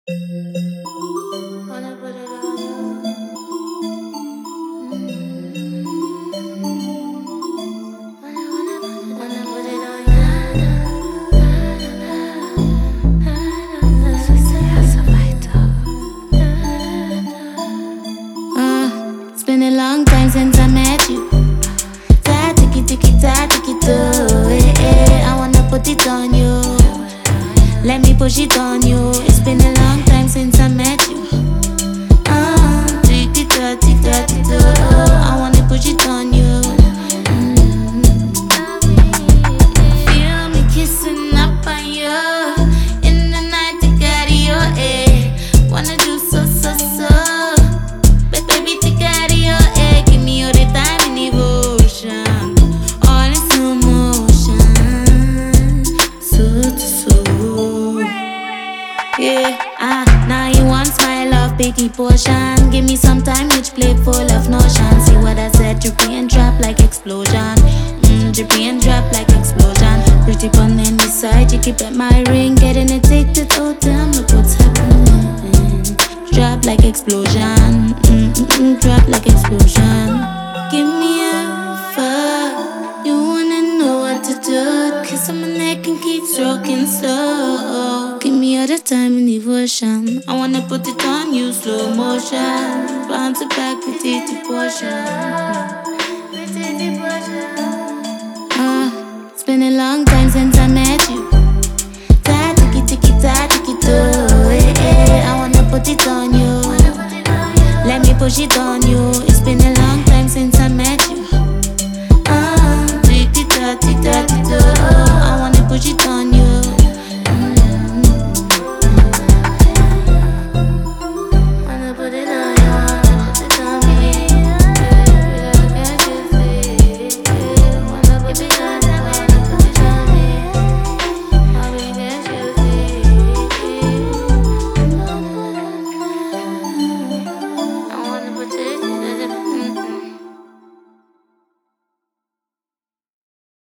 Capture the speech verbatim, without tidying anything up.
Wanna put it on you. Wanna, wanna, wanna put it on you. Uh, it's been a long time since I met you. Ta tiki tiki ta tiki toe. Eh, eh, I wanna put it on you. Let me push it on you. It's been a long time since I met you. Uh, tiki ta tiki ta tiki toe. I wanna push it on you. Mm. Feel me kissing up on you in the night to carry your eh. Wanna do so so so. But baby, take out of your head, give me all the time and devotion, all in slow motion, so to so. Yeah, ah, now you want my love, pity portion. Give me some time, which plate full of notion. See what I said, drippy and drop like explosion. Mm, drippy and drop like explosion. Pretty pun in the side, you keep at my ring, getting addicted. Oh damn, look what's happening. Drop like explosion, mm, mm, mm, drop like explosion. Give me a fuck, you wanna know what to do. Kiss on my neck and keep stroking slow. Give me all the time and devotion. I wanna put it on you, slow motion. Bounce it back with titty portion. With titty portion. Uh, it's been a long time since I met you. Ta tiki tiki ta